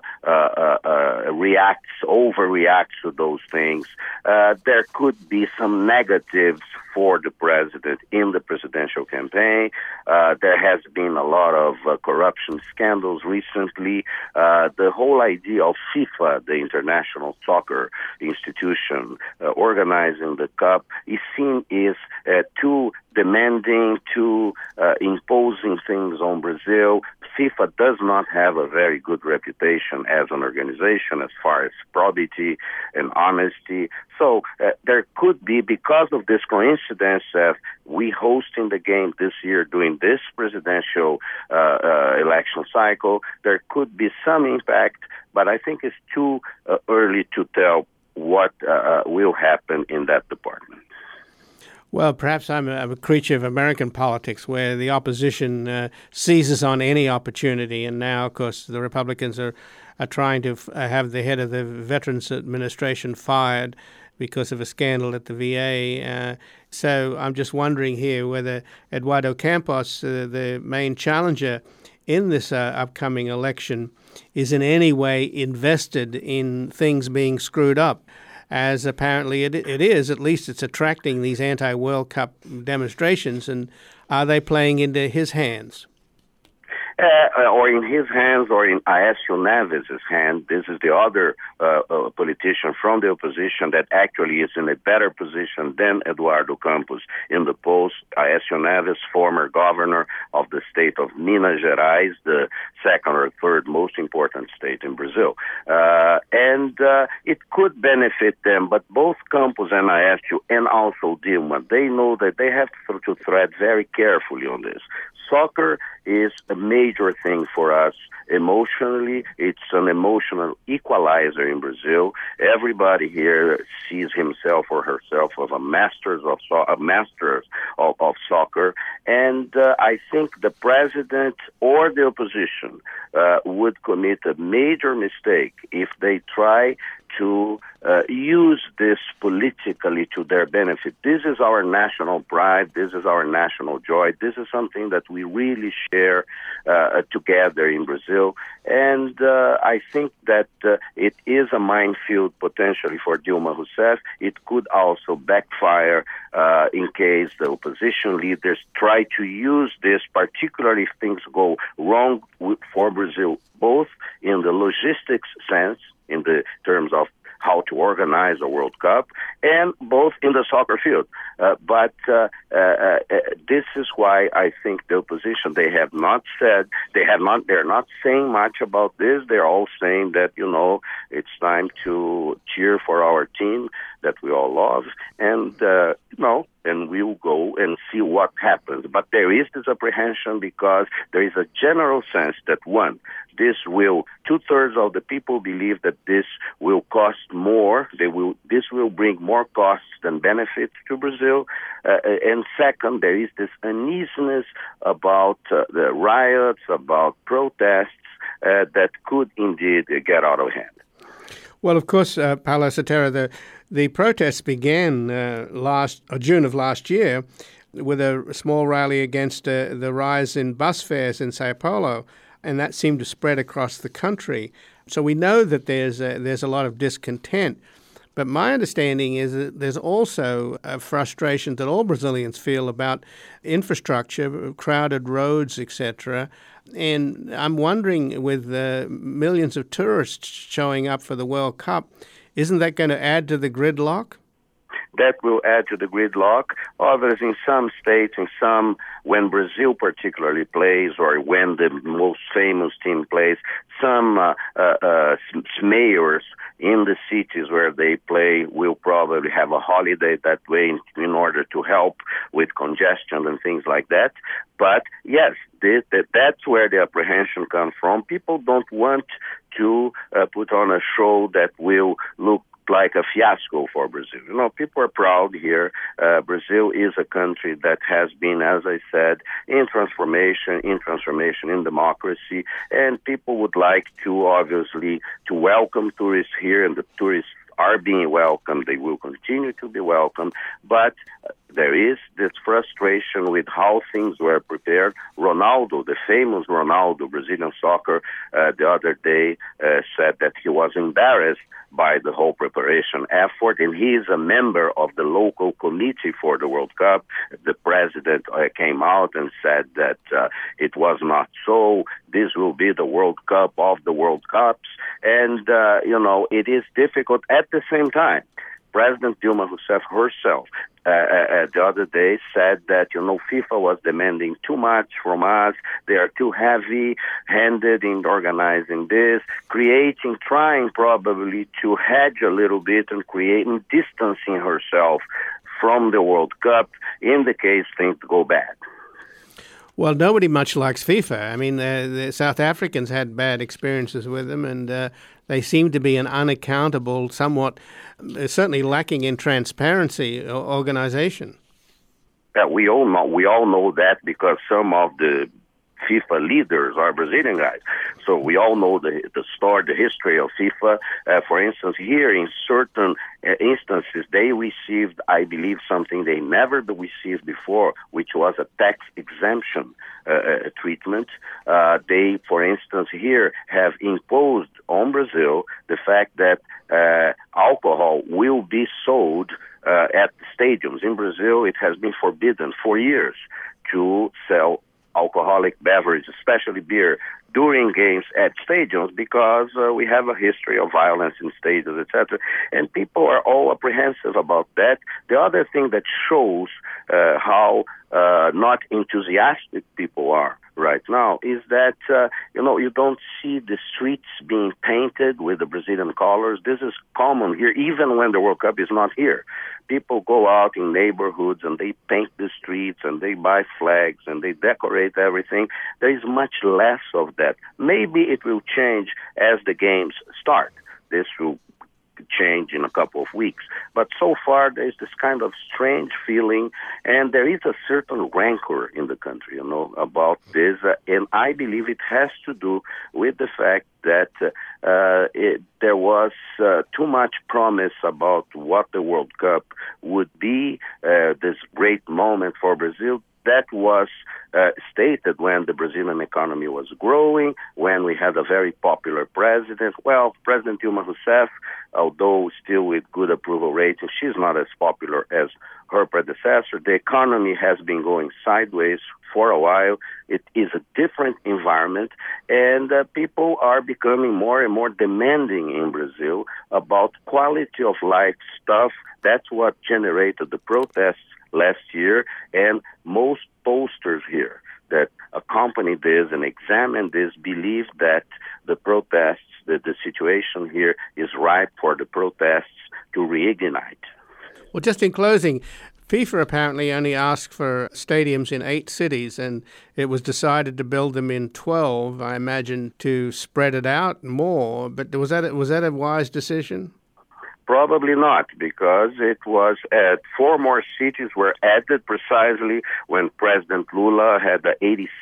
overreacts to those things, there could be some negatives for the president in the presidential campaign. There has been a lot of corruption scandals recently. The whole idea of FIFA, the international soccer institution, organizing the cup, is seen as too demanding, too imposing things on Brazil. FIFA does not have a very good reputation as an organization as far as probity and honesty. So there could be, because of this coincidence of we hosting the game this year during this presidential election cycle, there could be some impact, but I think it's too early to tell what will happen in that department. Well, perhaps I'm a creature of American politics, where the opposition seizes on any opportunity. And now, of course, the Republicans are trying to have the head of the Veterans Administration fired because of a scandal at the VA. So I'm just wondering here whether Eduardo Campos, the main challenger in this upcoming election, is in any way invested in things being screwed up, as apparently it is. At least it's attracting these anti-World Cup demonstrations. And are they playing into his hands? or in his hands, or in Aécio Neves' hand. This is the other politician from the opposition that actually is in a better position than Eduardo Campos in the post. Aécio Neves, former governor of the state of Minas Gerais, the second or third most important state in Brazil. And it could benefit them, but both Campos and Aécio, and also Dilma, they know that they have to tread very carefully on this. Soccer is a major thing for us emotionally. It's an emotional equalizer in Brazil. Everybody here sees himself or herself as a masters of soccer. And I think the president or the opposition would commit a major mistake if they try to use this politically to their benefit. This is our national pride. This is our national joy. This is something that we really share together in Brazil. And I think that it is a minefield potentially for Dilma Rousseff. It could also backfire in case the opposition leaders try to use this, particularly if things go wrong for Brazil, both in the logistics sense, in the terms of how to organize a World Cup, and both in the soccer field. But this is why I think the opposition, they're not saying much about this. They're all saying that, it's time to cheer for our team that we all love, and and we'll go and see what happens. But there is this apprehension because there is a general sense that, one, two-thirds of the people believe that this will cost more. This will bring more costs than benefits to Brazil. And second, there is this uneasiness about the riots, about protests that could indeed get out of hand. Well, of course, Paulo Cetera, the protests began June of last year with a small rally against the rise in bus fares in Sao Paulo, and that seemed to spread across the country. So we know that there's a lot of discontent. But my understanding is that there's also a frustration that all Brazilians feel about infrastructure, crowded roads, etc. And I'm wondering, with millions of tourists showing up for the World Cup, isn't that going to add to the gridlock? That will add to the gridlock. Obviously, in some states, when Brazil particularly plays, or when the most famous team plays, some mayors in the cities where they play will probably have a holiday that way in order to help with congestion and things like that. But yes, that's where the apprehension comes from. People don't want to put on a show that will look like a fiasco for Brazil. People are proud here. Brazil is a country that has been, as I said, in transformation, in democracy, and people would like to, obviously, to welcome tourists here, and the tourists are being welcomed. They will continue to be welcomed, but there is this frustration with how things were prepared. Ronaldo, the famous Ronaldo, Brazilian soccer, the other day said that he was embarrassed by the whole preparation effort, and he is a member of the local committee for the World Cup. The president came out and said that it was not so. This will be the World Cup of the World Cups, and it is difficult. At the same time, President Dilma Rousseff herself the other day said that, FIFA was demanding too much from us. They are too heavy-handed in organizing this, trying probably to hedge a little bit and distancing herself from the World Cup in the case things go bad. Well, nobody much likes FIFA. I mean, the South Africans had bad experiences with them, and they seem to be an unaccountable, somewhat, certainly lacking in transparency organization. Yeah, we all know that because some of the FIFA leaders are Brazilian guys. So we all know the story, the history of FIFA. For instance, here in certain instances, they received, I believe, something they never received before, which was a tax exemption treatment. They, for instance, here have imposed on Brazil the fact that alcohol will be sold at stadiums. In Brazil, it has been forbidden for years to sell alcoholic beverage, especially beer, during games at stadiums because we have a history of violence in stadiums, etc. And people are all apprehensive about that. The other thing that shows how not enthusiastic people are right now is that, you don't see the streets being painted with the Brazilian colors. This is common here, even when the World Cup is not here. People go out in neighborhoods and they paint the streets and they buy flags and they decorate everything. There is much less of that. Maybe it will change as the games start. This will change in a couple of weeks. But so far, there's this kind of strange feeling, and there is a certain rancor in the country, about this. And I believe it has to do with the fact that there was too much promise about what the World Cup would be, this great moment for Brazil. That was stated when the Brazilian economy was growing, when we had a very popular president. Well, President Dilma Rousseff, although still with good approval ratings, she's not as popular as her predecessor. The economy has been going sideways for a while. It is a different environment, and people are becoming more and more demanding in Brazil about quality of life stuff. That's what generated the protests last year, and most pollsters here that accompany this and examine this believe that the protests, that the situation here is ripe for the protests to reignite. Well, just in closing, FIFA apparently only asked for stadiums in 8 cities, and it was decided to build them in 12, I imagine, to spread it out more. But was that a wise decision? Probably not, because it was 4 more cities were added precisely when President Lula had the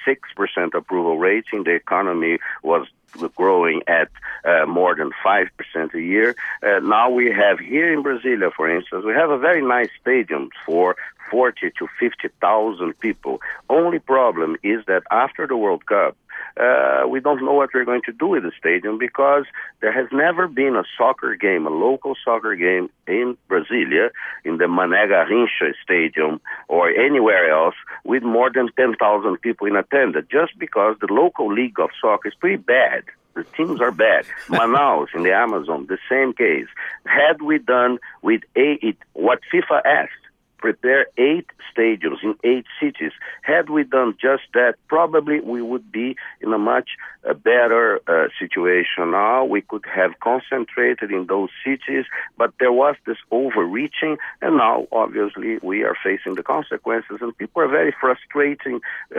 86% approval rating. The economy was growing at more than 5% a year. Now we have here in Brasilia, for instance, we have a very nice stadium for 40 to 50,000 people. Only problem is that after the World Cup, we don't know what we're going to do with the stadium because there has never been a soccer game, a local soccer game in Brasilia, in the Mané Garrincha Stadium or anywhere else with more than 10,000 people in attendance, just because the local league of soccer is pretty bad. The teams are bad. Manaus in the Amazon, the same case. Had we done with what FIFA asked, prepare 8 stadiums in 8 cities. Had we done just that, probably we would be in a much better situation now. We could have concentrated in those cities, but there was this overreaching, and now, obviously, we are facing the consequences, and people are very frustrated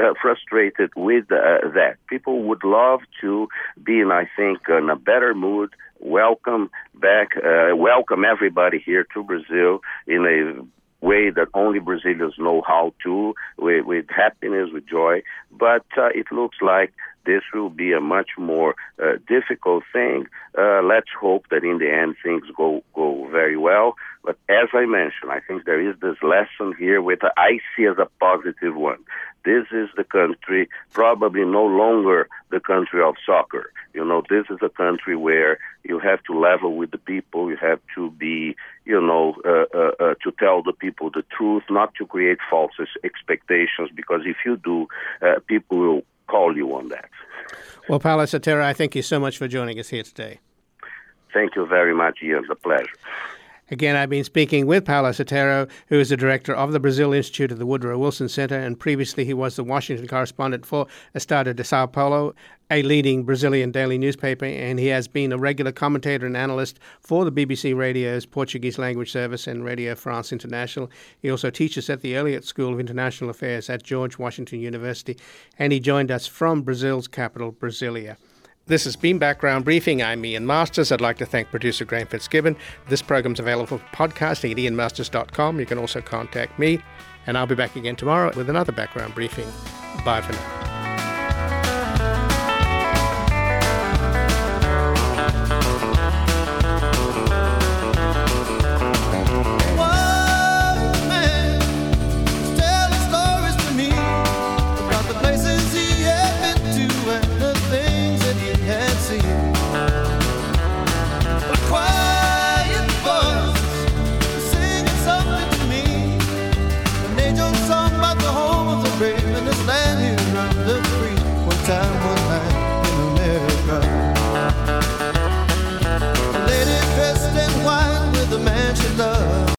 with that. People would love to be in a better mood, welcome everybody here to Brazil in a way that only Brazilians know how to, with happiness, with joy. But it looks like this will be a much more difficult thing. Let's hope that in the end things go very well. But as I mentioned, I think there is this lesson here I see as a positive one. This is the country, probably no longer the country of soccer. This is a country where you have to level with the people. You have to be, to tell the people the truth, not to create false expectations, because if you do, people will call you on that. Well, Paulo Cetero, I thank you so much for joining us here today. Thank you very much, Ian. It's a pleasure. Again, I've been speaking with Paulo Cetero, who is the director of the Brazil Institute at the Woodrow Wilson Center, and previously he was the Washington correspondent for Estado de Sao Paulo, a leading Brazilian daily newspaper, and he has been a regular commentator and analyst for the BBC Radio's Portuguese language service and Radio France International. He also teaches at the Elliott School of International Affairs at George Washington University, and he joined us from Brazil's capital, Brasilia. This has been Background Briefing. I'm Ian Masters. I'd like to thank producer Graham Fitzgibbon. This program's available for podcasting at ianmasters.com. You can also contact me, and I'll be back again tomorrow with another Background Briefing. Bye for now.